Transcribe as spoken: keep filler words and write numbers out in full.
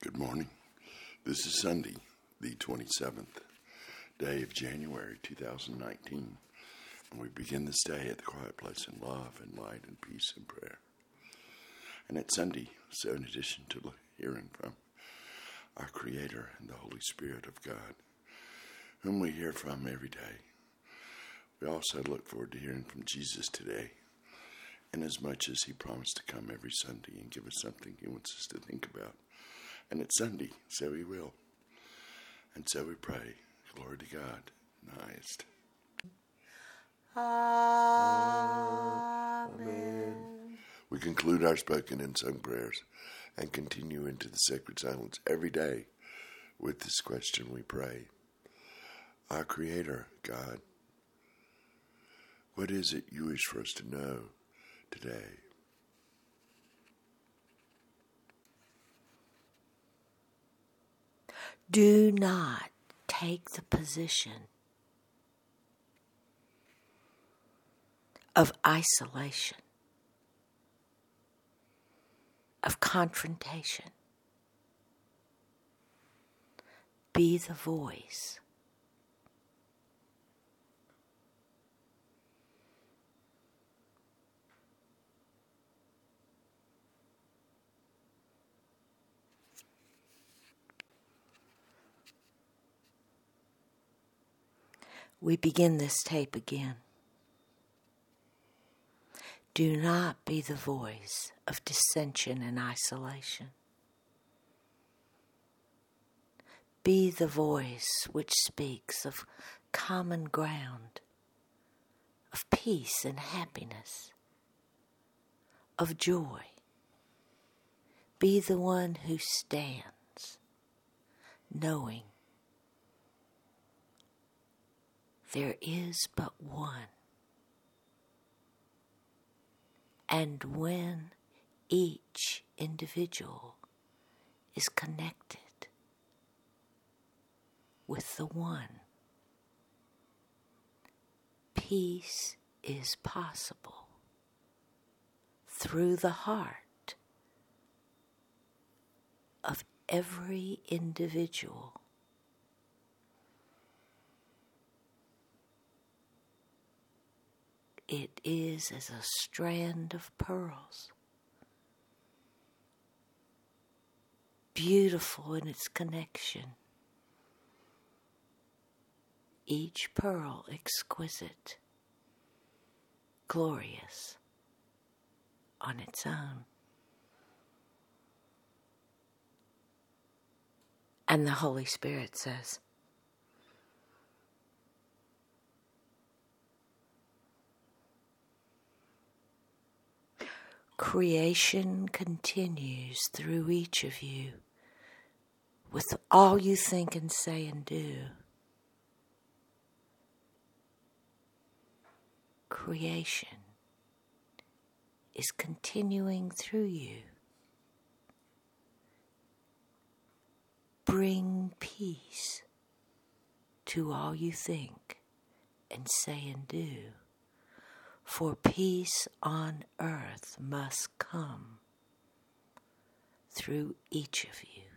Good morning. This is Sunday, the twenty-seventh day of January two thousand nineteen, and we begin this day at the quiet place in love and light and peace and prayer. And it's Sunday, so in addition to hearing from our Creator and the Holy Spirit of God, whom we hear from every day, we also look forward to hearing from Jesus today, inasmuch as He promised to come every Sunday and give us something He wants us to think about. And it's Sunday, so He will. And so we pray, glory to God in the highest. Amen. We conclude our spoken and sung prayers and continue into the sacred silence every day with this question we pray. Our Creator, God, what is it you wish for us to know today? Do not take the position of isolation, of confrontation. Be the voice. We begin this tape again. Do not be the voice of dissension and isolation. Be the voice which speaks of common ground, of peace and happiness, of joy. Be the one who stands, knowing there is but one. And when each individual is connected with the one, peace is possible through the heart of every individual. It is as a strand of pearls, beautiful in its connection, each pearl exquisite, glorious on its own. And the Holy Spirit says, creation continues through each of you with all you think and say and do. Creation is continuing through you. Bring peace to all you think and say and do. For peace on earth must come through each of you.